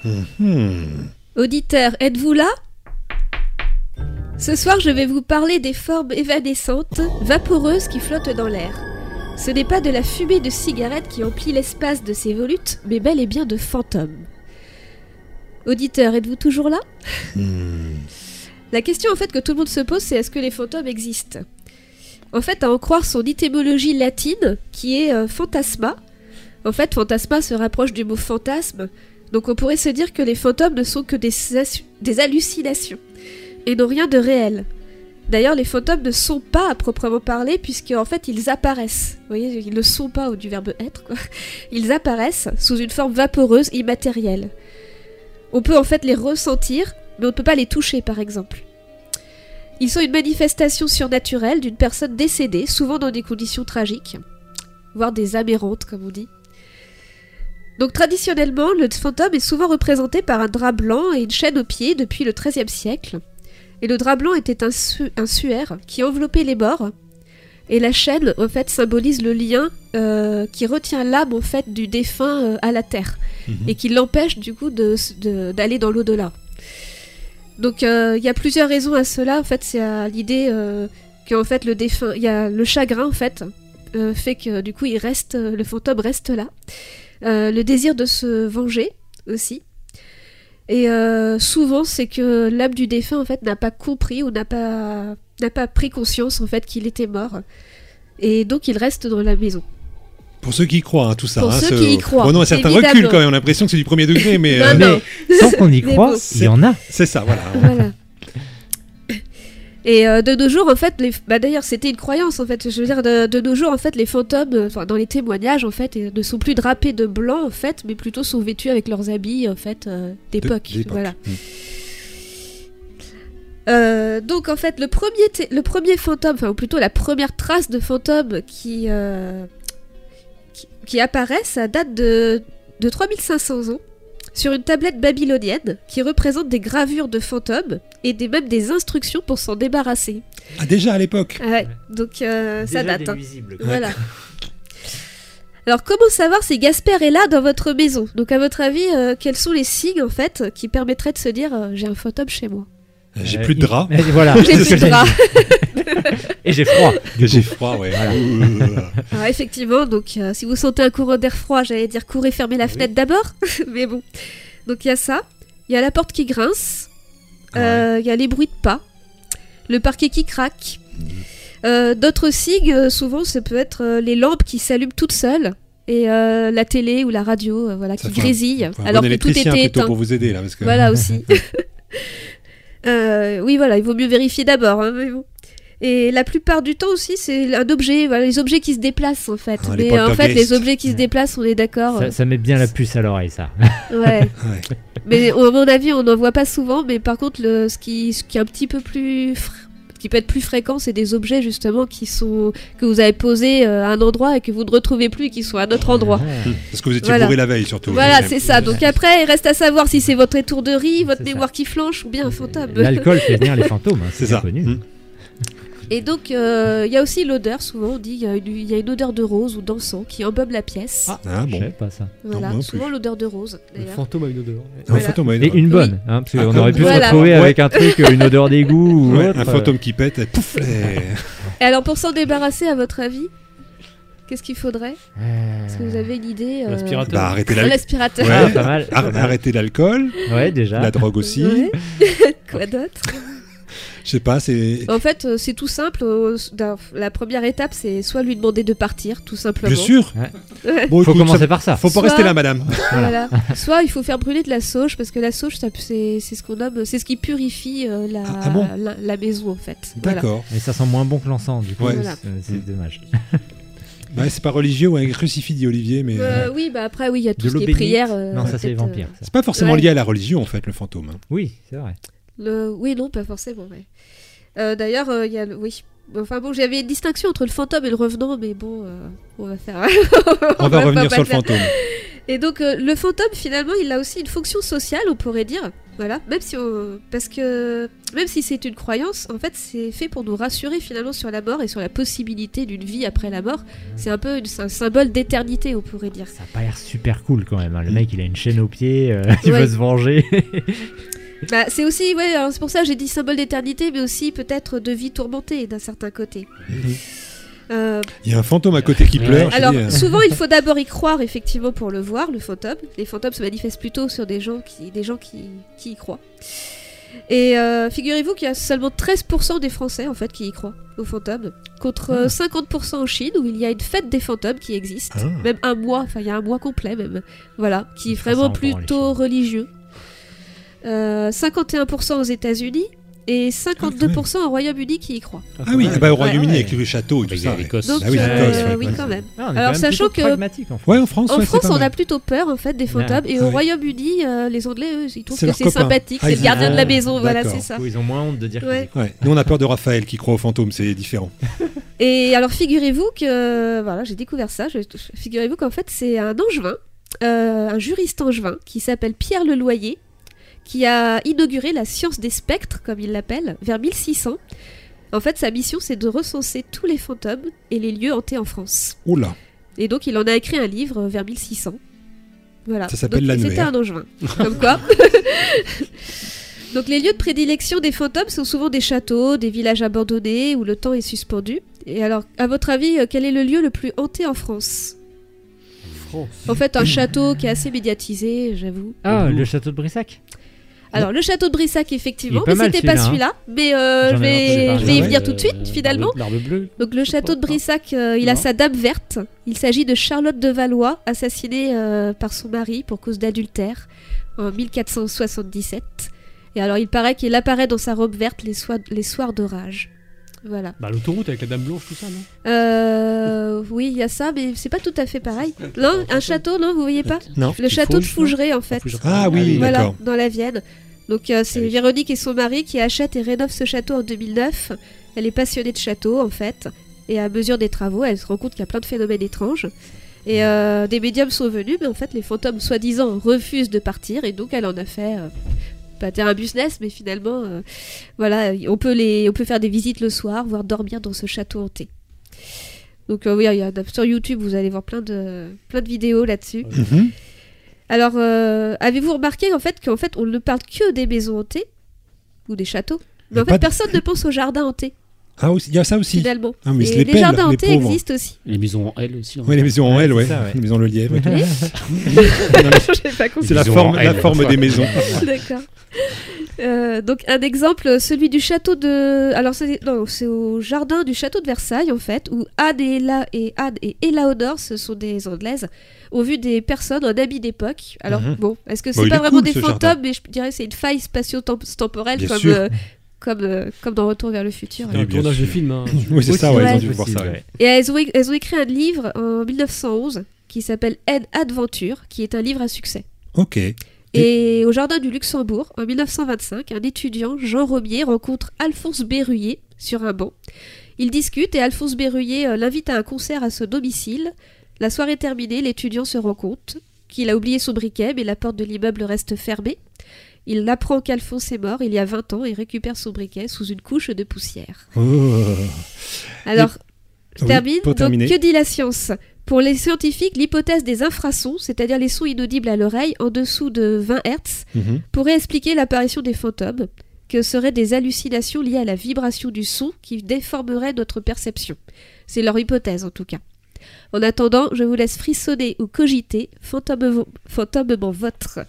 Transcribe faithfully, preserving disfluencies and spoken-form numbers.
Mmh. Auditeurs, êtes-vous là ? Ce soir, je vais vous parler des formes évanescentes, vaporeuses qui flottent dans l'air. Ce n'est pas de la fumée de cigarette qui emplit l'espace de ces volutes, mais bel et bien de fantômes. Auditeurs, êtes-vous toujours là ? Mmh. La question en fait que tout le monde se pose, c'est est-ce que les fantômes existent ? En fait, à en croire son étymologie latine, qui est euh, fantasma. En fait, fantasma se rapproche du mot fantasme, donc on pourrait se dire que les fantômes ne sont que des, assu- des hallucinations, et n'ont rien de réel. D'ailleurs, les fantômes ne sont pas à proprement parler, puisque en fait, ils apparaissent. Vous voyez, ils ne sont pas, ou du verbe être, quoi. Ils apparaissent sous une forme vaporeuse, immatérielle. On peut en fait les ressentir, mais on ne peut pas les toucher, par exemple. Ils sont une manifestation surnaturelle d'une personne décédée, souvent dans des conditions tragiques, voire des âmes errantes, comme on dit. Donc traditionnellement, le fantôme est souvent représenté par un drap blanc et une chaîne aux pieds depuis le treizième siècle. Et le drap blanc était un, su- un suaire qui enveloppait les morts. Et la chaîne, en fait, symbolise le lien euh, qui retient l'âme, en fait, du défunt euh, à la terre. Mmh. Et qui l'empêche, du coup, de, de, d'aller dans l'au-delà. Donc, il euh, y a plusieurs raisons à cela. En fait, c'est à l'idée euh, qu'en fait, le défunt... Il y a le chagrin, en fait, euh, fait que, du coup, il reste, le fantôme reste là. Euh, le désir de se venger, aussi. Et euh, souvent, c'est que l'âme du défunt, en fait, n'a pas compris ou n'a pas, n'a pas pris conscience, en fait, qu'il était mort. Et donc, il reste dans la maison. Pour ceux qui y croient, hein, tout ça. Pour hein, ceux ce... qui y croient. Bon, non, un certain évidemment. recul, quand même. On a l'impression que c'est du premier degré, mais... non, euh... non. Mais sans qu'on y croit, il y en a. C'est ça, voilà. Voilà. Et euh, de nos jours, en fait, les... bah, d'ailleurs, c'était une croyance, en fait. Je veux dire, de, de nos jours, en fait, les fantômes, euh, dans les témoignages, en fait, ne sont plus drapés de blanc, en fait, mais plutôt sont vêtus avec leurs habits, en fait, euh, d'époque. De, d'époque. Voilà. Mmh. Euh, donc, en fait, le premier, t- le premier fantôme, enfin, ou plutôt la première trace de fantôme qui, euh, qui, qui apparaît, ça date de, de trois mille cinq cents ans. Sur une tablette babylonienne qui représente des gravures de fantômes et des, même des instructions pour s'en débarrasser. Ah, déjà à l'époque. Ouais, donc euh, ça Déjà date. des Hein. nuisibles, Voilà. Alors, comment savoir si Gasper est là dans votre maison ? Donc, à votre avis, euh, quels sont les signes, en fait, qui permettraient de se dire euh, j'ai un fantôme chez moi ? J'ai Euh, plus de il- drap. Mais voilà, J'ai c'est plus ce que de j'allais drap. dire. Et j'ai froid. J'ai froid, ouais. Voilà. Alors, effectivement, donc, euh, si vous sentez un courant d'air froid, j'allais dire courez fermer la Oui. fenêtre d'abord. Mais bon. Donc, il y a ça. Il y a la porte qui grince. Il euh, Ouais. y a les bruits de pas. Le parquet qui craque. Euh, d'autres signes, euh, souvent, ça peut être euh, les lampes qui s'allument toutes seules. Et euh, la télé ou la radio euh, voilà, Ça qui fait un- grésille. Faut un Alors bon que tout électricien était plutôt éteint. pour vous aider, là. Parce que... Voilà aussi. euh, oui, voilà, il vaut mieux vérifier d'abord. Hein, mais bon. Et la plupart du temps aussi, c'est un objet, voilà, les objets qui se déplacent en fait. Ah, les mais en fait, poltergeists. les objets qui se déplacent, on est d'accord. Ça, ça met bien la puce à l'oreille, ça. Ouais. Ouais. Mais à mon avis, on n'en voit pas souvent. Mais par contre, le, ce, qui, ce qui est un petit peu plus. Fr... qui peut être plus fréquent, c'est des objets justement qui sont que vous avez posés euh, à un endroit et que vous ne retrouvez plus et qui sont à un autre endroit. Parce que vous étiez Voilà. bourré la veille, surtout. Voilà, Ouais. c'est ça. Donc après, il reste à savoir si c'est votre étourderie, votre C'est ça. mémoire qui flanche ou bien un fantôme. L'alcool fait venir les fantômes, hein, c'est, C'est bien ça. connu. Mmh. Et donc, il euh, y a aussi l'odeur, souvent on dit il y, y a une odeur de rose ou d'encens qui embaube la pièce. Ah, Ah, je bon. savais pas ça. Voilà, non, non souvent plus. l'odeur de rose, Le d'ailleurs. fantôme a une odeur. Un Voilà. fantôme, ouais, Et ouais. une bonne, hein, parce Ah, qu'on comme- aurait pu Voilà. se retrouver Ouais. avec un truc, une odeur d'égout ou Ouais, autre. un fantôme qui pète, et pouf les... Et alors, pour s'en débarrasser, à votre avis, qu'est-ce qu'il faudrait Euh, Est-ce que vous avez une idée euh, L'aspirateur. Bah, arrêtez Un l'alcool. aspirateur. Ouais. Ah, pas mal. Ar- pas mal. Arrêtez l'alcool, Ouais, déjà. la drogue aussi. Ouais. Quoi d'autre Je sais pas, c'est... En fait, euh, c'est tout simple. euh, d'un- La première étape, c'est soit lui demander de partir, tout simplement. Bien sûr. Ouais. Bon, Faut écoute, commencer ça- par ça. Faut pas Soit- rester là, madame. Voilà. Soit il faut faire brûler de la sauge, parce que la sauge, ça- c'est c'est ce qu'on nomme, c'est ce qui purifie euh, la, Ah, ah bon la, la maison, en fait. Voilà. D'accord. Et ça sent moins bon que l'encens, du coup. Ouais. Voilà. C'est, c'est dommage. Bah, c'est pas religieux ou un crucifix, dit Olivier, mais... Euh, oui, bah après, oui, il y a tout De ce l'eau qui est bénite. prière. euh, Non, ça c'est les peut-être, vampires. ça. C'est pas forcément Ouais. lié à la religion, en fait, le fantôme. hein. Oui, c'est vrai. Le... Oui, non, pas forcément. Ouais. Euh, D'ailleurs, euh, il y a le... oui. Enfin bon, j'avais une distinction entre le fantôme et le revenant, mais bon, euh, on va faire. On va pas revenir pas sur le faire. fantôme. Et donc, euh, le fantôme, finalement, il a aussi une fonction sociale, on pourrait dire. Voilà, même si on... parce que même si c'est une croyance, en fait, c'est fait pour nous rassurer finalement sur la mort et sur la possibilité d'une vie après la mort. C'est un peu une... c'est un symbole d'éternité, on pourrait dire. Ça a pas l'air super cool quand même. Hein. Le mec, il a une chaîne au pied, euh, il Ouais. veut se venger. Bah, c'est aussi, ouais, alors c'est pour ça que j'ai dit symbole d'éternité, mais aussi peut-être de vie tourmentée d'un certain côté. Euh, Il y a un fantôme à côté qui Ouais. pleure. je alors, dis, euh, souvent, il faut d'abord y croire effectivement pour le voir, le fantôme. Les fantômes se manifestent plutôt sur des gens qui, des gens qui, qui y croient. Et euh, figurez-vous qu'il y a seulement treize pour cent des Français en fait qui y croient aux fantômes, contre euh, cinquante pour cent en Chine où il y a une fête des fantômes qui existe, Ah. même un mois, enfin il y a un mois complet même, voilà, qui est Ça, ça vraiment encore, les plutôt Chinois. religieux. Euh, cinquante et un pour cent aux États-Unis et cinquante-deux pour cent au Royaume-Uni qui y croient. Ah oui, ah bah, au Royaume-Uni Ouais. avec le château et tout Avec ça. l'Écosse. Donc Ah oui, euh, l'Écosse, ouais, oui ouais, quand c'est- même. Ah, on est Alors, quand même sachant plutôt que- pragmatique en France. Ouais, en France, En ouais, c'est France, pas on mal. a plutôt peur en fait des fantômes et Ah au oui. Royaume-Uni, euh, les Anglais eux, ils trouvent C'est que leur c'est copain. sympathique, Ah, c'est ils le gardien ont- de la maison, voilà, D'accord. c'est ça. Du coup, ils ont moins honte de dire Ouais. qu'ils y Ouais. Nous, on a peur de Raphaël qui croit aux fantômes, c'est différent. Et alors figurez-vous que voilà, j'ai découvert ça. Je- Figurez-vous qu'en fait c'est un angevin, euh, un juriste angevin qui s'appelle Pierre Leloyer, qui a inauguré la science des spectres, comme il l'appelle, vers mille six cents. En fait, sa mission c'est de recenser tous les fantômes et les lieux hantés en France. Oula. Et donc il en a écrit un livre vers mille six cents. Voilà. Ça s'appelle Donc, l'annuaire. C'était un angevin. Comme quoi. Donc les lieux de prédilection des fantômes sont souvent des châteaux, des villages abandonnés où le temps est suspendu. Et alors, à votre avis, euh, quel est le lieu le plus hanté en France ? En fait, un château qui est assez médiatisé, j'avoue. Ah, le château de Brissac. Alors, le château de Brissac, effectivement, Il est pas mais mal, c'était pas celui-là, celui-là. Mais euh, J'en je ai entendu vais, parler. je vais y Ah ouais. venir tout de suite, finalement. L'arbre bleu. Donc le château de pas. Brissac, euh, il a Non. sa dame verte. Il s'agit de Charlotte de Valois, assassinée euh, par son mari pour cause d'adultère en mille quatre cent soixante-dix-sept. Et alors il paraît qu'il apparaît dans sa robe verte les, soirs- les soirs d'orage. Voilà. Bah, l'autoroute avec la dame blanche, tout ça, non Euh, oui, il y a ça, mais c'est pas tout à fait pareil. Non, un château, non, vous voyez pas Non. Le Qui château de Fouge, non Fougeray, en fait. Fougeray. Ah oui, Voilà, d'accord. dans la Vienne. Donc euh, c'est Ah oui. Véronique et son mari qui achètent et rénovent ce château en deux mille neuf. Elle est passionnée de château en fait. Et à mesure des travaux, elle se rend compte qu'il y a plein de phénomènes étranges. Et euh, des médiums sont venus, mais en fait les fantômes soi-disant refusent de partir. Et donc elle en a fait, euh, pas dire un business, mais finalement, euh, voilà, on peut, les, on peut faire des visites le soir, voire dormir dans ce château hanté. Donc euh, oui, il y a, sur YouTube, vous allez voir plein de, plein de vidéos là-dessus. Mhm. Alors, euh, avez-vous remarqué en fait qu'en fait on ne parle que des maisons hantées ou des châteaux, mais Mais en pas fait de- personne ne pense aux jardins hantés Ah, aussi- il y a ça aussi. finalement. Ah, mais ils se Et les les pèlent, jardins les hantés pauvres. existent aussi. Les maisons en L aussi. hein. Ouais, les maisons en Ouais, L, c'est ouais. ça, ouais. Les maisons en lièvre. et tout. J'ai pas compris. C'est la maisons forme, en la L. forme des maisons. D'accord. Euh, donc un exemple, celui du château de, alors c'est non, c'est au jardin du château de Versailles en fait, où Anne et Ella et Anne et Élaonore, ce sont des Anglaises, ont vu des personnes en habit d'époque. Alors Mhm. bon, est-ce que c'est Bon, il pas est vraiment cool, des ce fantômes, jardin. mais je dirais que c'est une faille spatio-temporelle Bien comme sûr. euh, comme euh, comme dans Retour vers le futur. Oui, Un bien tournage de sûr. film. hein. Oui, c'est ça, Aussi, ouais, ouais, ils ont dû voir possible, ça. ouais. ouais. Et elles ont, é- elles ont écrit un livre en mille neuf cent onze qui s'appelle Aide Adventure, qui est un livre à succès. Ok. Et au jardin du Luxembourg, en mille neuf cent vingt-cinq, un étudiant, Jean Romier, rencontre Alphonse Berruyer sur un banc. Ils discutent et Alphonse Berruyer euh, l'invite à un concert à son domicile. La soirée terminée, l'étudiant se rend compte qu'il a oublié son briquet, mais la porte de l'immeuble reste fermée. Il apprend qu'Alphonse est mort il y a vingt ans et récupère son briquet sous une couche de poussière. Oh. Alors, je Oui, termine. pour Donc, terminer. que dit la science ? Pour les scientifiques, l'hypothèse des infrasons, c'est-à-dire les sons inaudibles à l'oreille en dessous de vingt hertz, Mhm. pourrait expliquer l'apparition des fantômes, que seraient des hallucinations liées à la vibration du son qui déformerait notre perception. C'est leur hypothèse en tout cas. En attendant, je vous laisse frissonner ou cogiter, fantômement, fantômement votre.